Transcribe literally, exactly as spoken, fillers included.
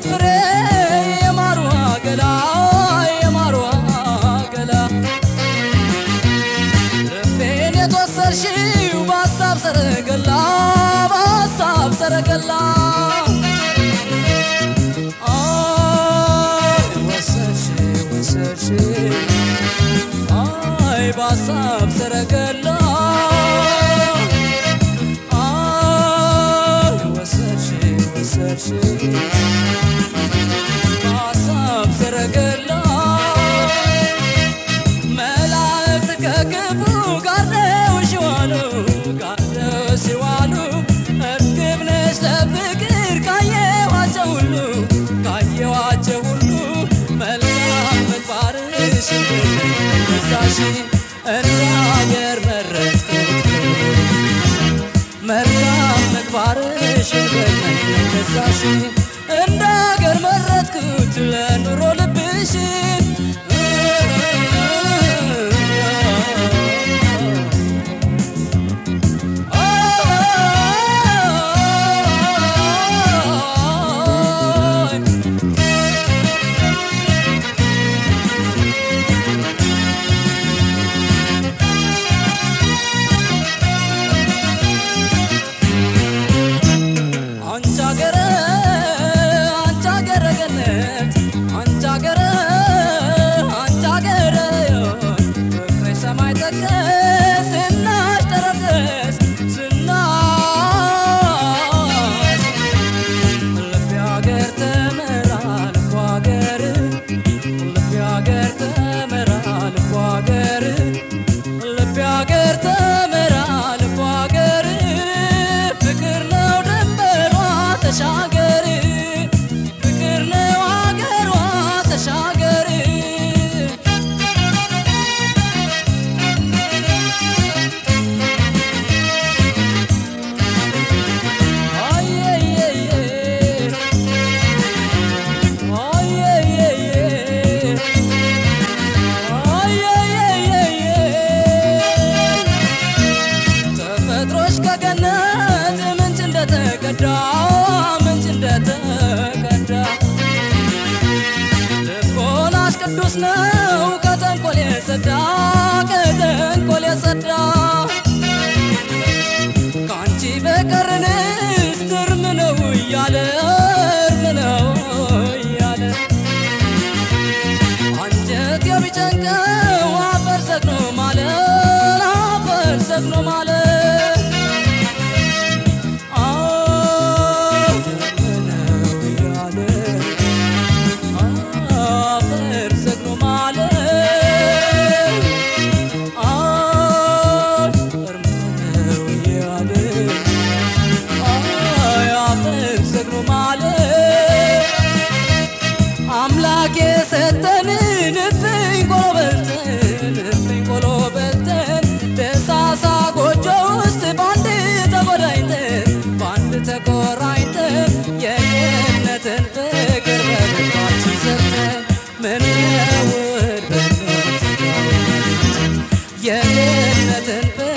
የህይወት ፍሬ የማሩ ገላ የማሩ ገላ ልቤን የተወሰድሽው በሀሳብ ሰረገላ በሀሳብ ሰረገላ አይ ወሰድሽው ወሰድሽው አይ በሀሳብ ሰረገላ በሀሳብ ሰረገላ መላእክት ከክፉ ጋርደውሽ ዋሉ ጋርደውሽ ዋሉ እርግብ ነሽ ለፍቅር ካየኋቸው ሁሉ ካየኋቸው ሁሉ መልካም ምግባርሽ በዛሽ እንደ አገር መረጥኩት መልካም ምግባርሽ በዛሽ እንደ አገር መረጥኩት ለኑሮ ልብሽ ቅዱስ ነው ከተንኮል የጸዳ ከተንኮል የጸዳ ካንቺ በቀርንስ ትርም ነው እያለ እርም ነው እያለ አንጀት የቢጨንቀው አፈር ሰግኖ ማለት አፈር ሰግኖ ማለት አምላኬ ሰጠንን እፍኝ ቆሎበልተን እፍኝ ቆሎበልተን ደሳሳ ጎጆ ውስጥ ባንድ ተቆራኝተን ባንድ ተቆራኝተን የገነትን ፍቅር በልባችን ሰርተን ምን ነውር በኖት የገነትን